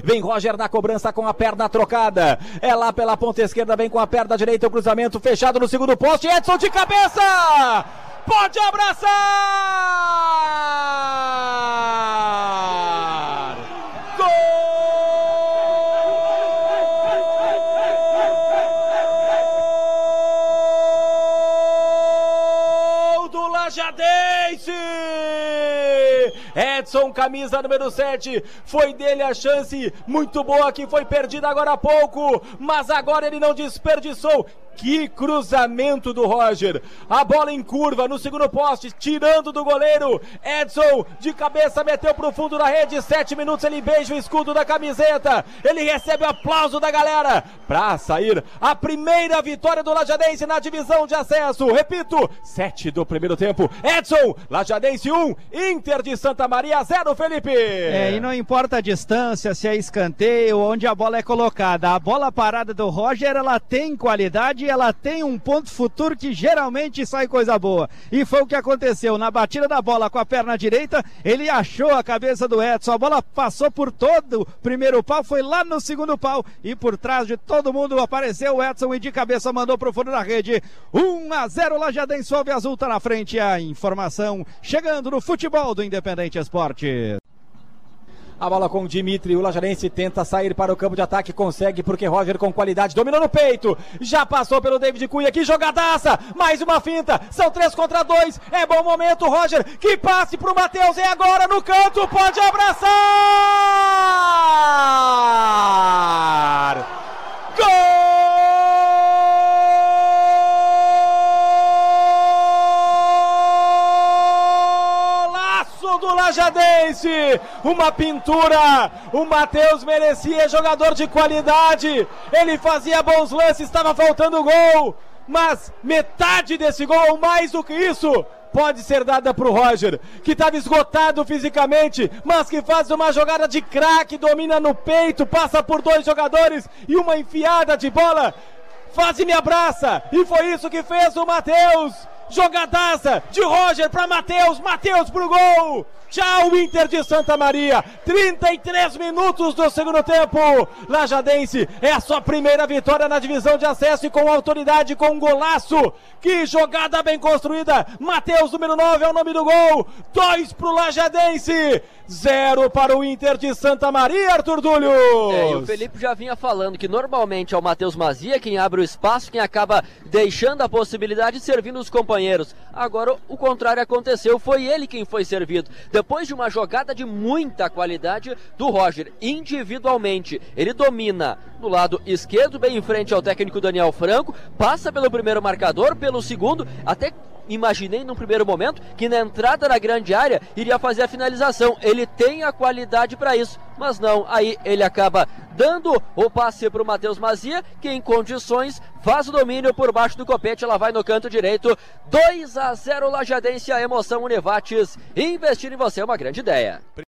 Vem Roger na cobrança com a perna trocada. É lá pela ponta esquerda, vem com a perna direita, o cruzamento fechado no segundo poste. Edson de cabeça! Pode abraçar! Gol do Lajadense! Edson, camisa número 7, foi dele a chance muito boa que foi perdida agora há pouco, mas agora ele não desperdiçou. Que cruzamento do Roger, a bola em curva no segundo poste, tirando do goleiro. Edson de cabeça meteu pro fundo da rede. 7 minutos, ele beija o escudo da camiseta, ele recebe o aplauso da galera pra sair a primeira vitória do Lajadense na divisão de acesso. Repito, 7 do primeiro tempo. Edson, Lajadense 1, Inter de Santa Maria 0, Felipe. E não importa a distância, se é escanteio, onde a bola é colocada, a bola parada do Roger, ela tem qualidade, ela tem um ponto futuro que geralmente sai coisa boa, e foi o que aconteceu. Na batida da bola com a perna direita, ele achou a cabeça do Edson, a bola passou por todo o primeiro pau, foi lá no segundo pau, e por trás de todo mundo apareceu o Edson e de cabeça mandou pro fundo da rede. 1-0, Lajadense, Alve Azul tá na frente. A informação chegando no futebol do Independente Esporte. A bola com o Dimitri, o Lajadense tenta sair para o campo de ataque, consegue porque Roger com qualidade, dominou no peito, já passou pelo David Cunha, que jogadaça, mais uma finta, são 3 contra 2, é bom momento, Roger, que passe pro Matheus, é agora no canto, pode abraçar! Gol! Do Lajadense, uma pintura, o Matheus merecia, jogador de qualidade, ele fazia bons lances, estava faltando gol, mas metade desse gol, ou mais do que isso, pode ser dada para o Roger, que estava esgotado fisicamente, mas que faz uma jogada de craque, domina no peito, passa por 2 jogadores e uma enfiada de bola, faz e me abraça, e foi isso que fez o Matheus. Jogadaça de Roger para Matheus, Matheus pro gol. Tchau, Inter de Santa Maria. 33 minutos do segundo tempo. Lajadense é a sua primeira vitória na divisão de acesso e com autoridade, com um golaço. Que jogada bem construída. Matheus, número 9, é o nome do gol. 2 pro Lajadense, 0 para o Inter de Santa Maria, Arthur Dúlio. E o Felipe já vinha falando que normalmente é o Matheus Mazia quem abre o espaço, quem acaba deixando a possibilidade de servir nos companheiros. Agora o contrário aconteceu, foi ele quem foi servido. Depois de uma jogada de muita qualidade do Roger, individualmente, ele domina do lado esquerdo, bem em frente ao técnico Daniel Franco, passa pelo primeiro marcador, pelo segundo, até imaginei num primeiro momento que na entrada da grande área iria fazer a finalização. Ele tem a qualidade para isso, mas não, aí ele acaba dando o passe para o Matheus Mazia, que em condições faz o domínio por baixo do copete, ela vai no canto direito. 2-0 Lajadense, a emoção Univates, investir em você é uma grande ideia.